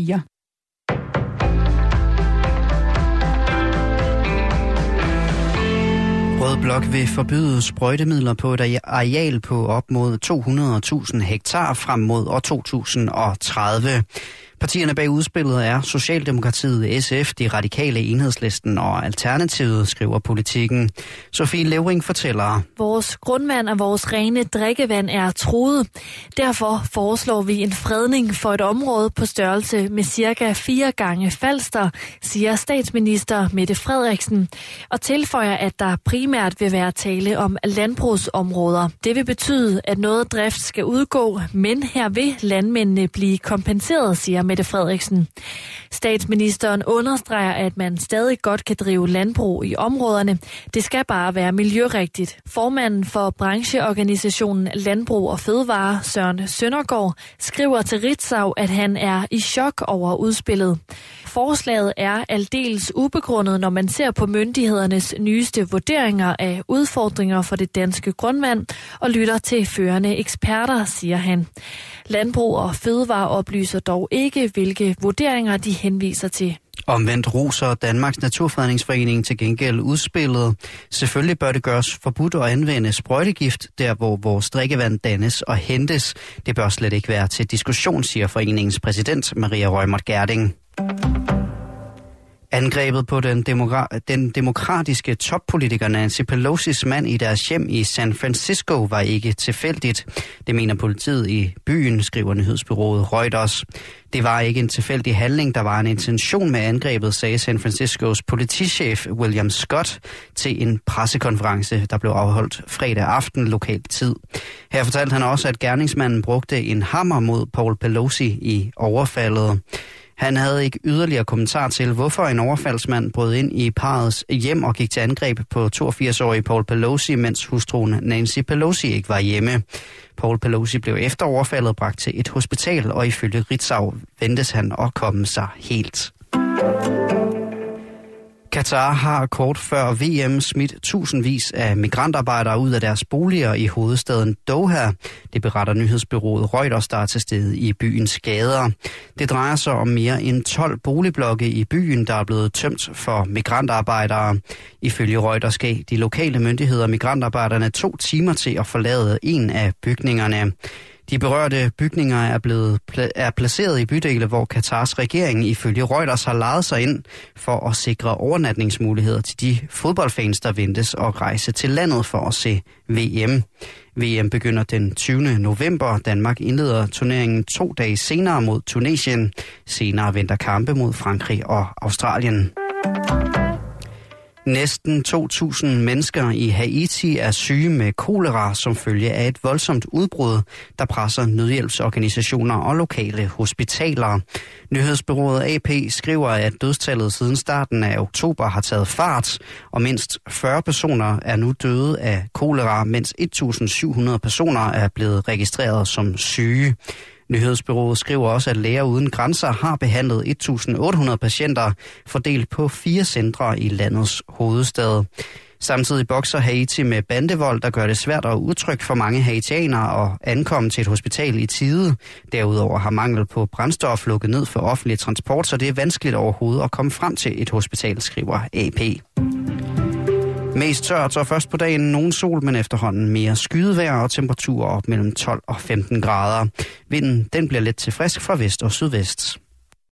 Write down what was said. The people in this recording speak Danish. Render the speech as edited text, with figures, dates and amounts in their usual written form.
4. Rød Blok vil forbyde sprøjtemidler på et areal på op mod 200.000 hektar frem mod år 2030. Partierne bag udspillet er Socialdemokratiet, SF, De Radikale, Enhedslisten og Alternativet, skriver Politikken. Sofie Levring fortæller. Vores grundvand og vores rene drikkevand er truet. Derfor foreslår vi en fredning for et område på størrelse med cirka 4 gange Falster, siger statsminister Mette Frederiksen, og tilføjer, at der primært vil være tale om landbrugsområder. Det vil betyde, at noget drift skal udgå, men her vil landmændene blive kompenseret, siger Mette Frederiksen. Statsministeren understreger, at man stadig godt kan drive landbrug i områderne. Det skal bare være miljørigtigt. Formanden for brancheorganisationen Landbrug og Fødevare, Søren Søndergaard, skriver til Ritzau, at han er i chok over udspillet. Forslaget er aldeles ubegrundet, når man ser på myndighedernes nyeste vurderinger af udfordringer for det danske grundvand og lytter til førende eksperter, siger han. Landbrug og Fødevare oplyser dog ikke, hvilke vurderinger de henviser til. Omvendt roser Danmarks Naturfredningsforening til gengæld udspillet. Selvfølgelig bør det gøres forbudt at anvende sprøjtegift, der hvor vores drikkevand dannes og hentes. Det bør slet ikke være til diskussion, siger foreningens præsident Maria Reumert Gjerding. Angrebet på den demokratiske toppolitiker Nancy Pelosi's mand i deres hjem i San Francisco var ikke tilfældigt. Det mener politiet i byen, skriver nyhedsbureauet Reuters. Det var ikke en tilfældig handling, der var en intention med angrebet, sagde San Franciscos politichef William Scott til en pressekonference, der blev afholdt fredag aften lokal tid. Her fortalte han også, at gerningsmanden brugte en hammer mod Paul Pelosi i overfaldet. Han havde ikke yderligere kommentar til, hvorfor en overfaldsmand brød ind i parrets hjem og gik til angreb på 82-årige Paul Pelosi, mens hustruen Nancy Pelosi ikke var hjemme. Paul Pelosi blev efter overfaldet bragt til et hospital, og ifølge Ritzau ventes han at komme sig helt. Katar har kort før VM smidt tusindvis af migrantarbejdere ud af deres boliger i hovedstaden Doha. Det beretter nyhedsbureauet Reuters, der er til stede i byens gader. Det drejer sig om mere end 12 boligblokke i byen, der er blevet tømt for migrantarbejdere. Ifølge Reuters gav de lokale myndigheder migrantarbejderne 2 timer til at forlade en af bygningerne. De berørte bygninger er placeret i bydele, hvor Katars regering ifølge Reuters har lejet sig ind for at sikre overnatningsmuligheder til de fodboldfans, der ventes at rejse til landet for at se VM. VM begynder den 20. november. Danmark indleder turneringen 2 dage senere mod Tunesien. Senere venter kampe mod Frankrig og Australien. Næsten 2.000 mennesker i Haiti er syge med kolera som følge af et voldsomt udbrud, der presser nødhjælpsorganisationer og lokale hospitaler. Nyhedsbureauet AP skriver, at dødstallet siden starten af oktober har taget fart, og mindst 40 personer er nu døde af kolera, mens 1.700 personer er blevet registreret som syge. Nyhedsbureauet skriver også, at Læger Uden Grænser har behandlet 1.800 patienter fordelt på 4 centre i landets hovedstad. Samtidig bokser Haiti med bandevold, der gør det svært og utrygt for mange haitianere at ankomme til et hospital i tide. Derudover har mangel på brændstof lukket ned for offentlig transport, så det er vanskeligt overhovedet at komme frem til et hospital, skriver AP. Mest tørt og først på dagen nogen sol, men efterhånden mere skydevejr og temperaturer op mellem 12 og 15 grader. Vinden den bliver let til frisk fra vest og sydvest.